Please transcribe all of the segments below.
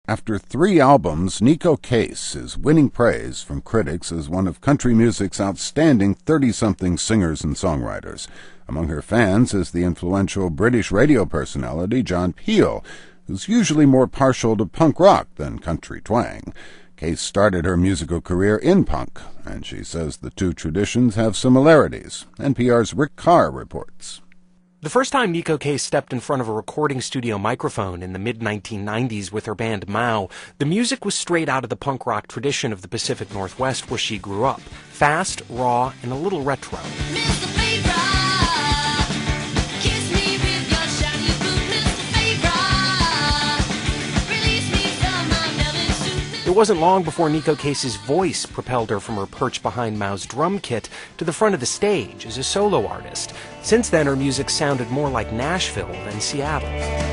After 3 albums, Neko Case is winning praise from critics as one of country music's outstanding 30-something singers and songwriters. Among her fans is the influential British radio personality John Peel, who's usually more partial to punk rock than country twang. Case started her musical career in punk, and she says the two traditions have similarities. NPR's Rick Carr reports. The first time Neko Case stepped in front of a recording studio microphone in the mid-1990s with her band Mau, the music was straight out of the punk rock tradition of the Pacific Northwest where she grew up. Fast, raw, and a little retro. It wasn't long before Neko Case's voice propelled her from her perch behind Mau's drum kit to the front of the stage as a solo artist. Since then, her music sounded more like Nashville than Seattle.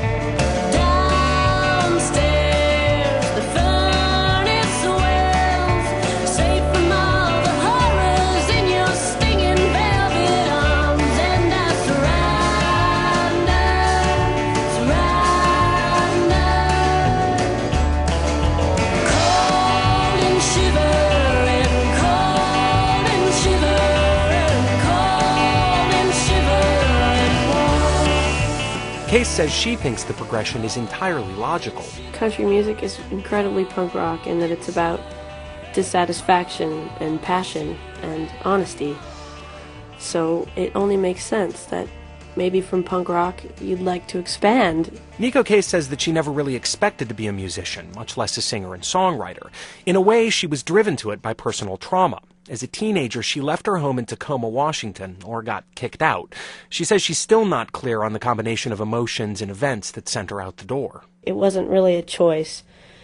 Case says she thinks the progression is entirely logical. Country music is incredibly punk rock in that it's about dissatisfaction and passion and honesty. So it only makes sense that maybe from punk rock you'd like to expand. Neko Case says that she never really expected to be a musician, much less a singer and songwriter. In a way, she was driven to it by personal trauma. As a teenager, she left her home in Tacoma, Washington, or got kicked out. She says she's still not clear on the combination of emotions and events that sent her out the door. It wasn't really a choice.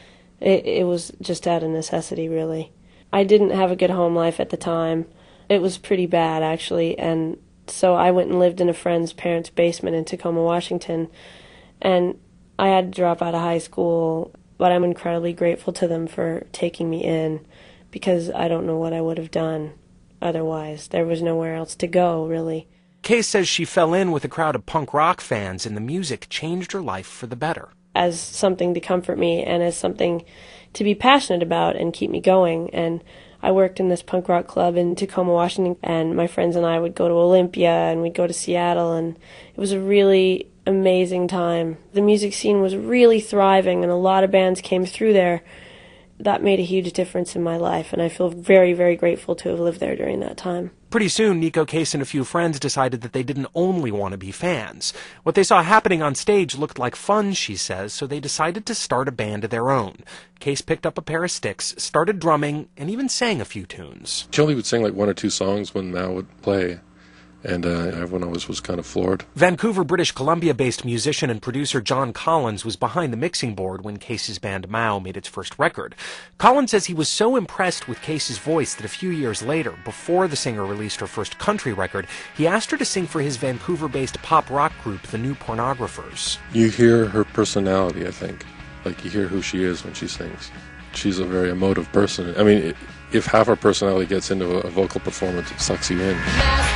It was just out of necessity, really. I didn't have a good home life at the time. It was pretty bad, actually, and so I went and lived in a friend's parents' basement in Tacoma, Washington, and I had to drop out of high school, but I'm incredibly grateful to them for taking me in, because I don't know what I would have done otherwise. There was nowhere else to go, really. Case says she fell in with a crowd of punk rock fans, and the music changed her life for the better. As something to comfort me and as something to be passionate about and keep me going. And I worked in this punk rock club in Tacoma, Washington, and my friends and I would go to Olympia and we'd go to Seattle, and it was a really amazing time. The music scene was really thriving, and a lot of bands came through there. That made a huge difference in my life, and I feel very, very grateful to have lived there during that time. Pretty soon, Neko Case and a few friends decided that they didn't only want to be fans. What they saw happening on stage looked like fun, she says, so they decided to start a band of their own. Case picked up a pair of sticks, started drumming, and even sang a few tunes. She only would sing like 1 or 2 songs when Mau would play. And everyone always was kind of floored. Vancouver, British Columbia-based musician and producer John Collins was behind the mixing board when Case's band Mau made its first record. Collins says he was so impressed with Case's voice that a few years later, before the singer released her first country record, he asked her to sing for his Vancouver-based pop rock group, The New Pornographers. You hear her personality, I think. Like, you hear who she is when she sings. She's a very emotive person. I mean, if half her personality gets into a vocal performance, it sucks you in.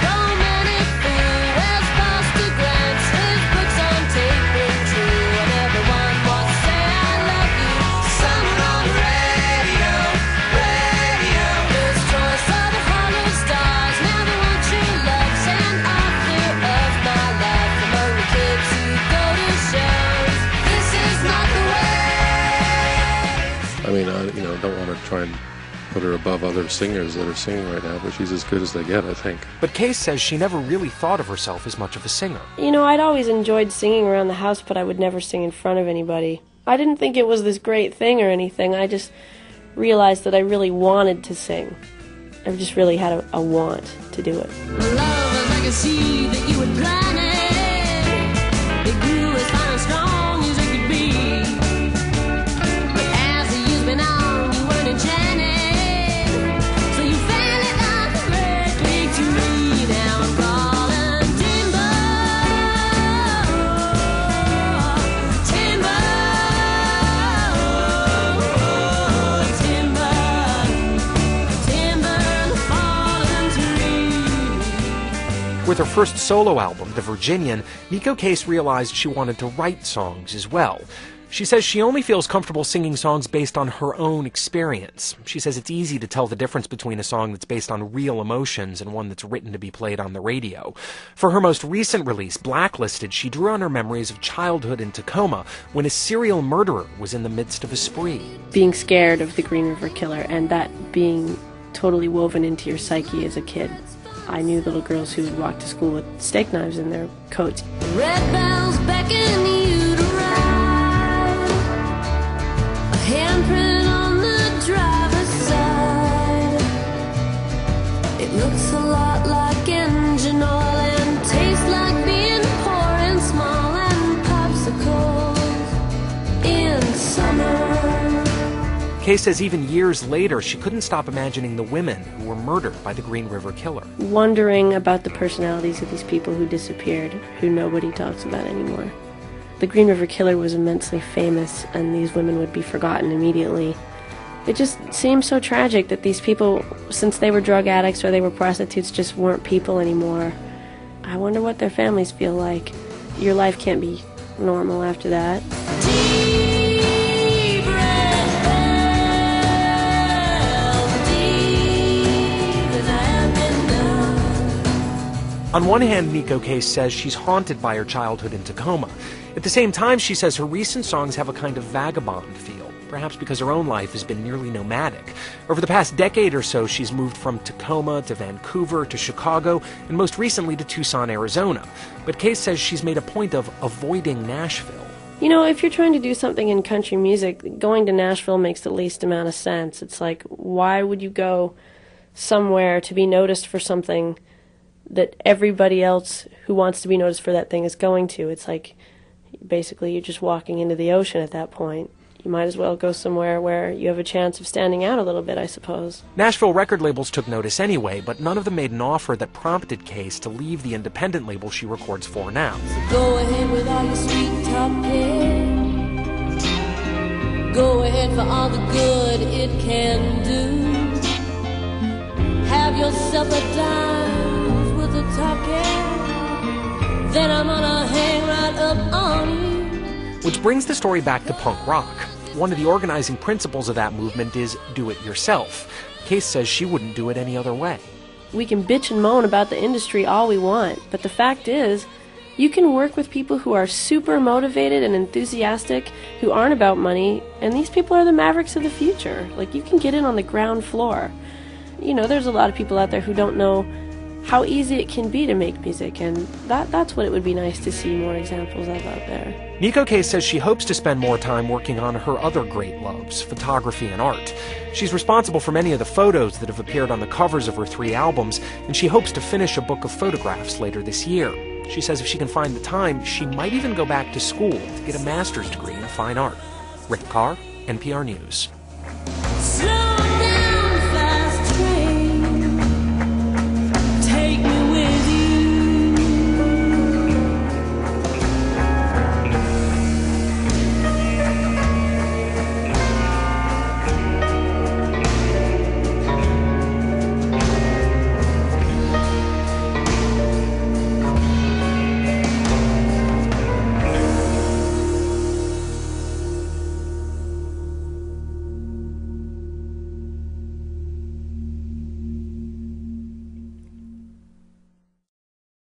I mean, I don't want to try and put her above other singers that are singing right now, but she's as good as they get, I think. But Case says she never really thought of herself as much of a singer. You know, I'd always enjoyed singing around the house, but I would never sing in front of anybody. I didn't think it was this great thing or anything. I just realized that I really wanted to sing. I just really had a want to do it. Love was like a seed that you would plant it. It grew as fine and strong as it could be. But as the years went on, you weren't enchanted. So you fell it like directly to me. Now I'm calling timber, timber, timber, timber, and the fallen tree. With her first solo album, The Virginian, Neko Case realized she wanted to write songs as well. She says she only feels comfortable singing songs based on her own experience. She says it's easy to tell the difference between a song that's based on real emotions and one that's written to be played on the radio. For her most recent release, Blacklisted, she drew on her memories of childhood in Tacoma when a serial murderer was in the midst of a spree. Being scared of the Green River Killer and that being totally woven into your psyche as a kid. I knew little girls who would walk to school with steak knives in their coats. Red bells beckon you to ride. A handprint on the driver's side. It looks a lot like engine oil and tastes like being poor and small and popsicles in summer. Kay says even years later, she couldn't stop imagining the women who were murdered by the Green River Killer. Wondering about the personalities of these people who disappeared, who nobody talks about anymore. The Green River Killer was immensely famous, and these women would be forgotten immediately. It just seems so tragic that these people, since they were drug addicts or they were prostitutes, just weren't people anymore. I wonder what their families feel like. Your life can't be normal after that. On one hand, Neko Case says she's haunted by her childhood in Tacoma. At the same time, she says her recent songs have a kind of vagabond feel, perhaps because her own life has been nearly nomadic. Over the past decade or so, she's moved from Tacoma to Vancouver to Chicago, and most recently to Tucson, Arizona. But Case says she's made a point of avoiding Nashville. You know, if you're trying to do something in country music, going to Nashville makes the least amount of sense. It's like, why would you go somewhere to be noticed for something that everybody else who wants to be noticed for that thing is going to? It's like, basically, you're just walking into the ocean at that point. You might as well go somewhere where you have a chance of standing out a little bit, I suppose. Nashville record labels took notice anyway, but none of them made an offer that prompted Case to leave the independent label she records for now. So go ahead with all your sweet talking. Go ahead for all the good it can do. Have yourself a dime with the talking. Then I'm gonna hang right up on you. Which brings the story back to punk rock. One of the organizing principles of that movement is do it yourself. Case says she wouldn't do it any other way. We can bitch and moan about the industry all we want, but the fact is, you can work with people who are super motivated and enthusiastic, who aren't about money, and these people are the mavericks of the future. Like, you can get in on the ground floor. You know, there's a lot of people out there who don't know how easy it can be to make music, and that's what it would be nice to see more examples of out there. Neko Case says she hopes to spend more time working on her other great loves, photography and art. She's responsible for many of the photos that have appeared on the covers of her 3 albums, and she hopes to finish a book of photographs later this year. She says if she can find the time, she might even go back to school to get a master's degree in fine art. Rick Carr, NPR News. Slow